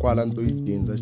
kwala ntoyidinza.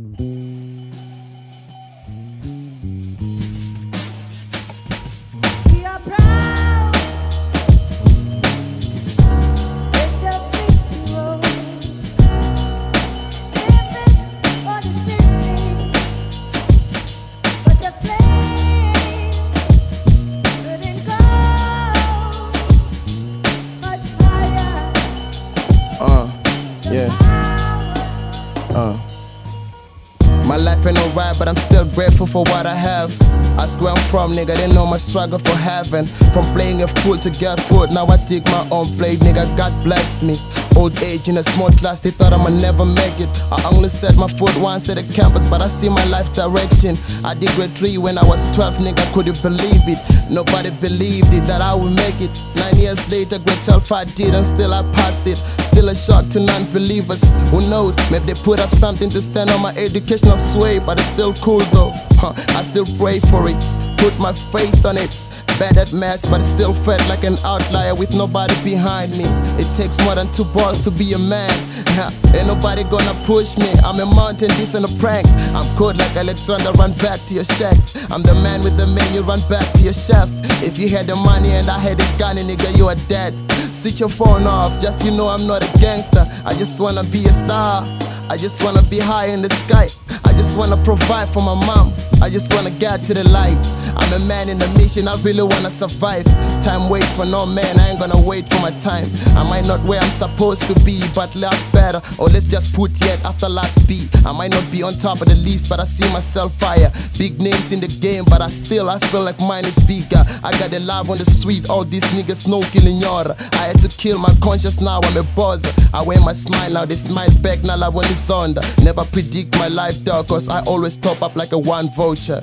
My life ain't alright, but I'm still grateful for what I have. Ask where I'm from, nigga, they know my struggle for heaven. From playing a fool to get food, now I take my own plate, nigga, God blessed me. Old age in a small class, they thought I'ma never make it. I only set my foot once at the campus, but I see my life direction. I did grade 3 when I was 12, nigga, could you believe it? Nobody believed it, that I would make it. 9 years later, grade 12 I did, and still I passed it. Still a shock to non-believers. Who knows, maybe they put up something to stand on my educational sway, but it's still cool though. I still pray for it, put my faith on it. Bad at maths, but still felt like an outlier with nobody behind me. It takes more than 2 balls to be a man. Ain't nobody gonna push me. I'm a mountain, this ain't a prank. I'm cold like Alexander, run back to your shack. I'm the man with the menu, run back to your chef. If you had the money and I had the gun, nigga, you are dead. Switch your phone off, just you know I'm not a gangster. I just wanna be a star, I just wanna be high in the sky. I just wanna provide for my mom, I just wanna get to the light. I'm a man in a mission, I really wanna survive. Time waits for no man, I ain't gonna wait for my time. I might not where I'm supposed to be, but life better. Or let's just put yet after life's beat. I might not be on top of the list, but I see myself fire. Big names in the game, but I feel like mine is bigger. I got the love on the street, all these niggas no killing yara. I had to kill my conscience, now I'm a buzzer. I wear my smile, now they smile back, now I want it's under. Never predict my life dog, cause I always top up like a one voucher.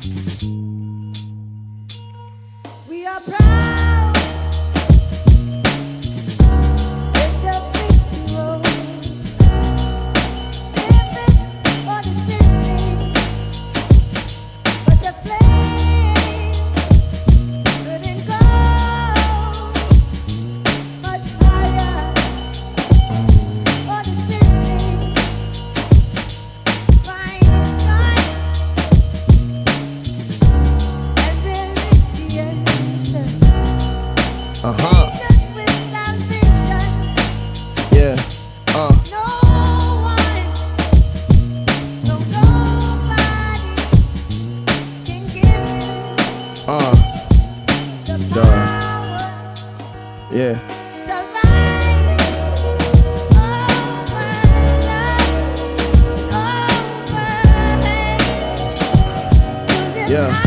We are proud. With the big road. Living for the city. But the flame couldn't go much higher. For the city. Find time. Yeah. Yeah. Yeah.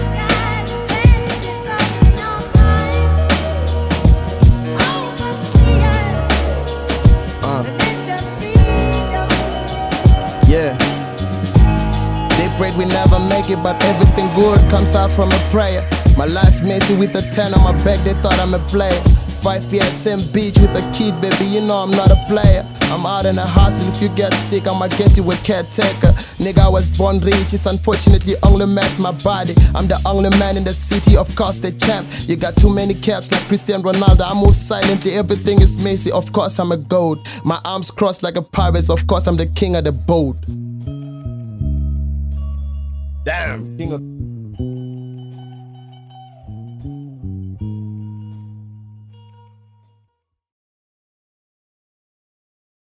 Yeah. They prayed we never make it, but everything good comes out from a prayer. My life messy with a 10 on my back, they thought I'm a player. 5 years, same beach with a kid, baby, you know I'm not a player. I'm out in a hustle, if you get sick, I'ma get you a caretaker. Nigga, I was born rich, it's unfortunately only met my body. I'm the only man in the city, of course the champ. You got too many caps like Cristiano Ronaldo, I move silently, everything is messy, of course I'm a goat. My arms crossed like a pirate, of course I'm the king of the boat. Damn, king of